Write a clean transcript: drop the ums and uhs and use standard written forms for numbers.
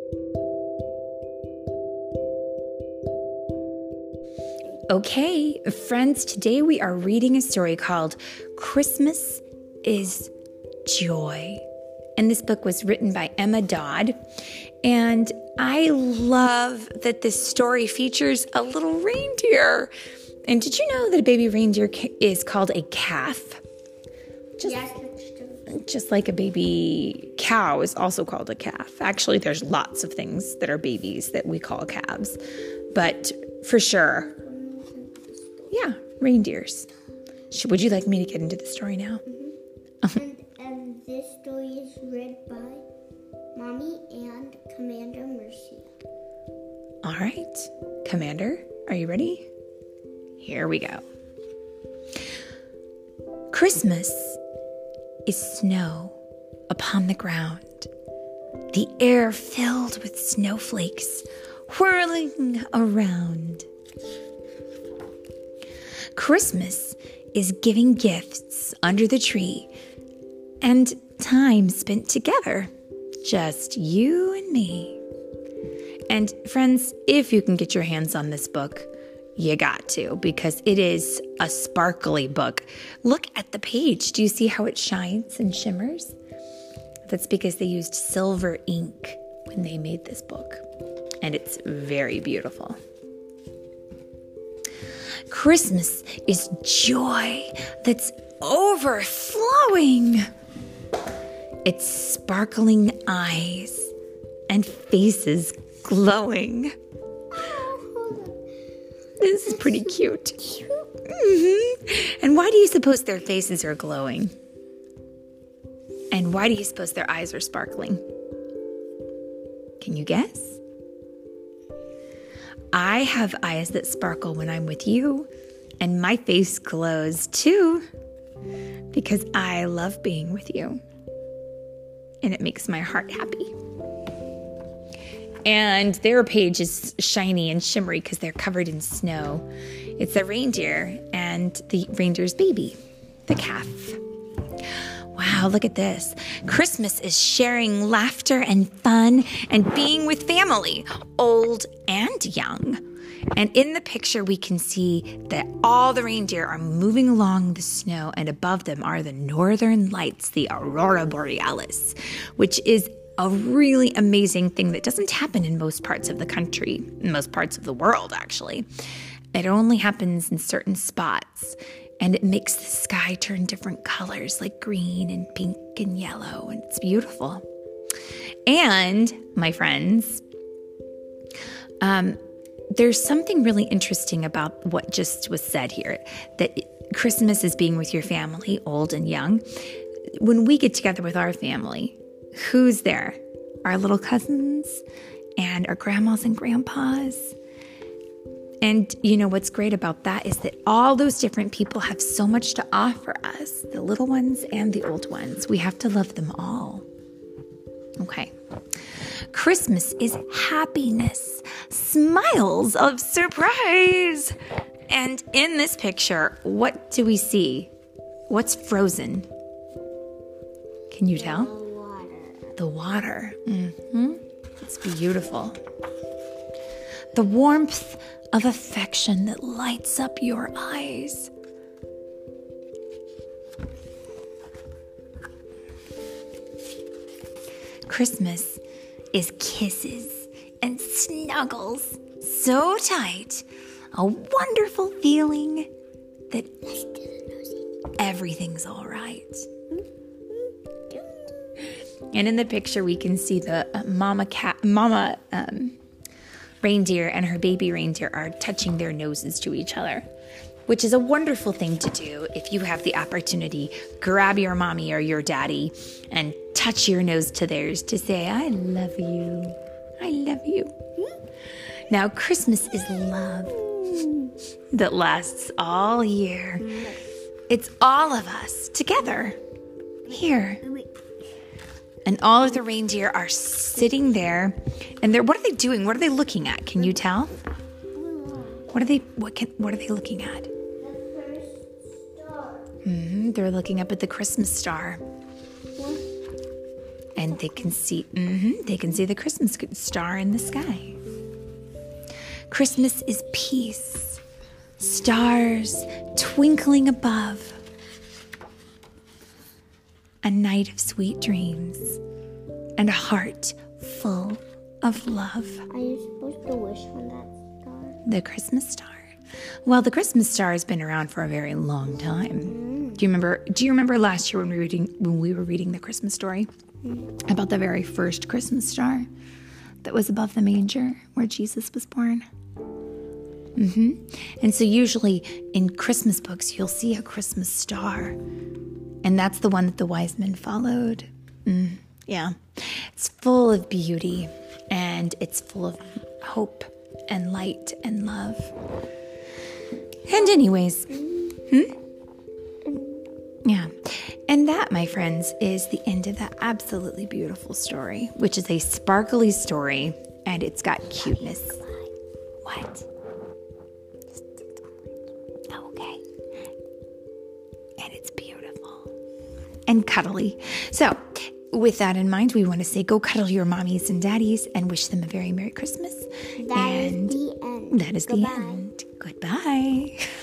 Okay, friends, today we are reading a story called Christmas is Joy. And this book was written by Emma Dodd. And I love that this story features a little reindeer. And did you know that a baby reindeer is called a calf? Just like a baby cow is also called a calf. Actually, there's lots of things that are babies that we call calves. But for sure, yeah, reindeers. Would you like me to get into the story now? Mm-hmm. And this story is read by Mommy and Commander Mercy. All right, Commander, are you ready? Here we go. Christmas is snow upon the ground, the air filled with snowflakes whirling around. Christmas is giving gifts under the tree and time spent together, just you and me. And friends, if you can get your hands on this book, you got to, because it is a sparkly book. Look at the page. Do you see how it shines and shimmers? That's because they used silver ink when they made this book, and it's very beautiful. Christmas is joy that's overflowing. It's sparkling eyes and faces glowing. This is pretty cute. Mm-hmm. And why do you suppose their faces are glowing? And why do you suppose their eyes are sparkling? Can you guess? I have eyes that sparkle when I'm with you, and my face glows too, because I love being with you, and it makes my heart happy. And their page is shiny and shimmery because they're covered in snow. It's a reindeer and the reindeer's baby, the calf. Wow, look at this. Christmas is sharing laughter and fun and being with family, old and young. And in the picture, we can see that all the reindeer are moving along the snow, and above them are the northern lights, the aurora borealis, which is a really amazing thing that doesn't happen in most parts of the country, in most parts of the world, actually. It only happens in certain spots, and it makes the sky turn different colors, like green and pink and yellow, and it's beautiful. And, my friends, there's something really interesting about what just was said here, that Christmas is being with your family, old and young. When we get together with our family, who's there? Our little cousins and our grandmas and grandpas. And you know what's great about that is that all those different people have so much to offer us, the little ones and the old ones. We have to love them all. Okay. Christmas is happiness, smiles of surprise. And in this picture, what do we see? What's frozen? Can you tell? The water. Mm-hmm. It's beautiful. The warmth of affection that lights up your eyes. Christmas is kisses and snuggles so tight. A wonderful feeling that everything's all right. And in the picture, we can see the mama reindeer and her baby reindeer are touching their noses to each other, which is a wonderful thing to do if you have the opportunity. Grab your mommy or your daddy and touch your nose to theirs to say, I love you. I love you. Now, Christmas is love that lasts all year. It's all of us together here. And all of the reindeer are sitting there, and what are they doing? What are they looking at? Can you tell? What are they looking at? The first star. They're looking up at the Christmas star. and they can see the Christmas star in the sky. Christmas is peace, stars twinkling above, a night of sweet dreams, and a heart full of love. Are you supposed to wish on that star? The Christmas star. Well, the Christmas star has been around for a very long time. Do you remember last year when we were reading the Christmas story about the very first Christmas star that was above the manger where Jesus was born? And so usually in Christmas books, you'll see a Christmas star, and that's the one that the wise men followed. Yeah. It's full of beauty, and it's full of hope and light and love. And anyways, yeah. And that, my friends, is the end of that absolutely beautiful story, which is a sparkly story, and it's got cuteness. What? Okay. And it's beautiful and cuddly. So, with that in mind, we want to say go cuddle your mommies and daddies and wish them a very Merry Christmas. That is the end. That is the end. Goodbye.